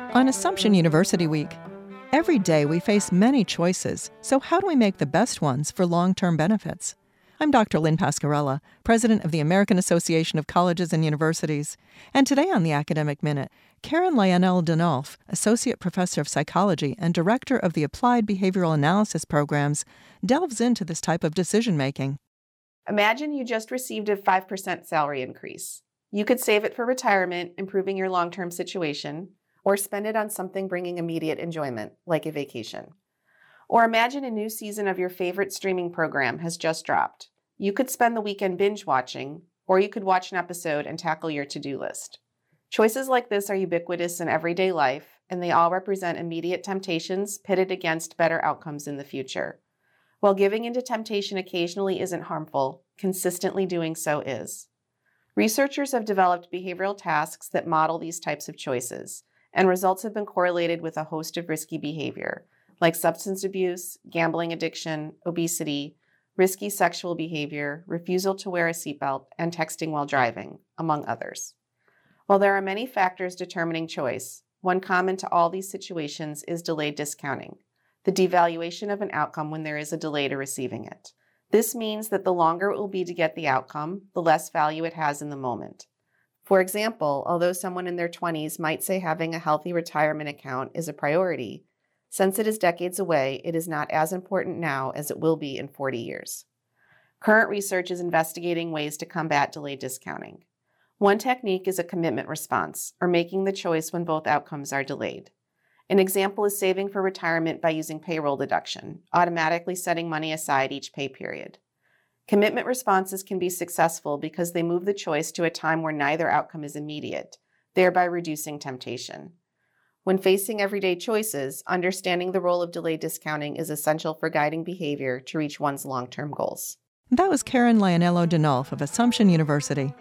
On Assumption University Week, every day we face many choices, so how do we make the best ones for long-term benefits? I'm Dr. Lynn Pascarella, president of the American Association of Colleges and Universities. And today on the Academic Minute, Karen Lionel Denolf, associate professor of psychology and director of the Applied Behavioral Analysis programs, delves into this type of decision-making. Imagine you just received a 5% salary increase. You could save it for retirement, improving your long-term situation, or spend it on something bringing immediate enjoyment, like a vacation. Or imagine a new season of your favorite streaming program has just dropped. You could spend the weekend binge watching, or you could watch an episode and tackle your to-do list. Choices like this are ubiquitous in everyday life, and they all represent immediate temptations pitted against better outcomes in the future. While giving into temptation occasionally isn't harmful, consistently doing so is. Researchers have developed behavioral tasks that model these types of choices, and results have been correlated with a host of risky behavior, like substance abuse, gambling addiction, obesity, risky sexual behavior, refusal to wear a seatbelt, and texting while driving, among others. While there are many factors determining choice, one common to all these situations is delayed discounting, the devaluation of an outcome when there is a delay to receiving it. This means that the longer it will be to get the outcome, the less value it has in the moment. For example, although someone in their 20s might say having a healthy retirement account is a priority, since it is decades away, it is not as important now as it will be in 40 years. Current research is investigating ways to combat delayed discounting. One technique is a commitment response, or making the choice when both outcomes are delayed. An example is saving for retirement by using payroll deduction, automatically setting money aside each pay period. Commitment responses can be successful because they move the choice to a time where neither outcome is immediate, thereby reducing temptation. When facing everyday choices, understanding the role of delayed discounting is essential for guiding behavior to reach one's long-term goals. That was Karen Lionel Denolf of Assumption University.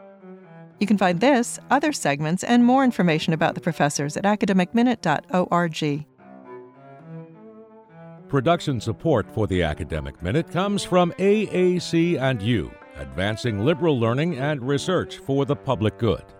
You can find this, other segments, and more information about the professors at academicminute.org. Production support for the Academic Minute comes from AAC&U, advancing liberal learning and research for the public good.